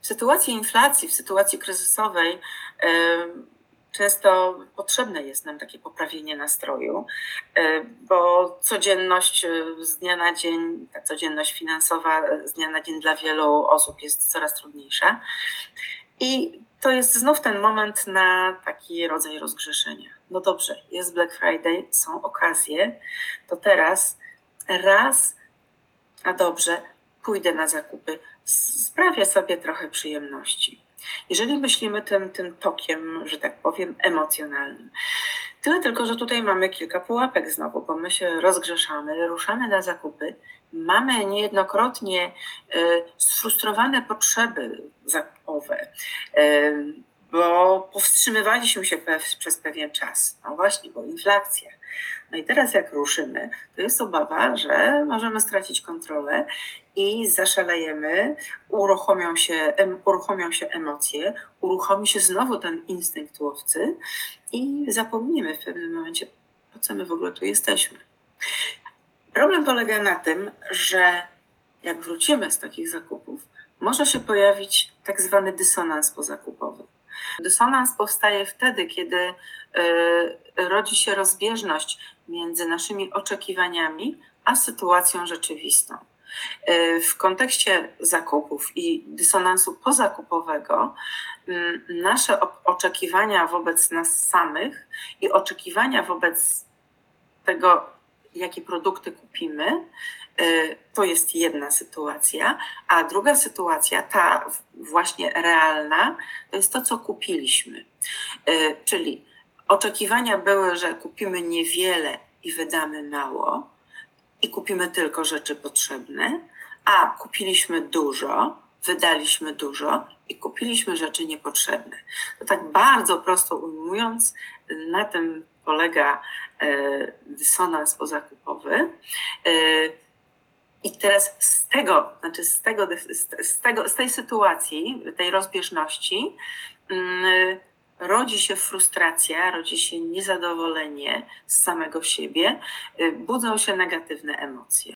W sytuacji inflacji, w sytuacji kryzysowej często potrzebne jest nam takie poprawienie nastroju, bo codzienność z dnia na dzień, ta codzienność finansowa z dnia na dzień dla wielu osób jest coraz trudniejsza. I to jest znów ten moment na taki rodzaj rozgrzeszenia. No dobrze, jest Black Friday, są okazje, to teraz raz, a dobrze, pójdę na zakupy, sprawię sobie trochę przyjemności. Jeżeli myślimy tym tokiem, że tak powiem, emocjonalnym. Tyle tylko, że tutaj mamy kilka pułapek znowu, bo my się rozgrzeszamy, ruszamy na zakupy, mamy niejednokrotnie sfrustrowane potrzeby zakupowe, bo powstrzymywaliśmy się przez pewien czas. No właśnie, bo inflacja. No i teraz jak ruszymy, to jest obawa, że możemy stracić kontrolę i zaszalejemy, uruchomią się emocje, uruchomi się znowu ten instynkt łowcy i zapomnimy w pewnym momencie, po co my w ogóle tu jesteśmy. Problem polega na tym, że jak wrócimy z takich zakupów, może się pojawić tak zwany dysonans pozakupowy. Dysonans powstaje wtedy, kiedy rodzi się rozbieżność między naszymi oczekiwaniami a sytuacją rzeczywistą. W kontekście zakupów i dysonansu pozakupowego nasze oczekiwania wobec nas samych i oczekiwania wobec tego, jakie produkty kupimy, to jest jedna sytuacja, a druga sytuacja, ta właśnie realna, to jest to, co kupiliśmy. Czyli oczekiwania były, że kupimy niewiele i wydamy mało i kupimy tylko rzeczy potrzebne, a kupiliśmy dużo, wydaliśmy dużo i kupiliśmy rzeczy niepotrzebne. To tak bardzo prosto ujmując, na tym polega dysonans pozakupowy. I teraz z tej sytuacji, tej rozbieżności rodzi się frustracja, rodzi się niezadowolenie z samego siebie, budzą się negatywne emocje.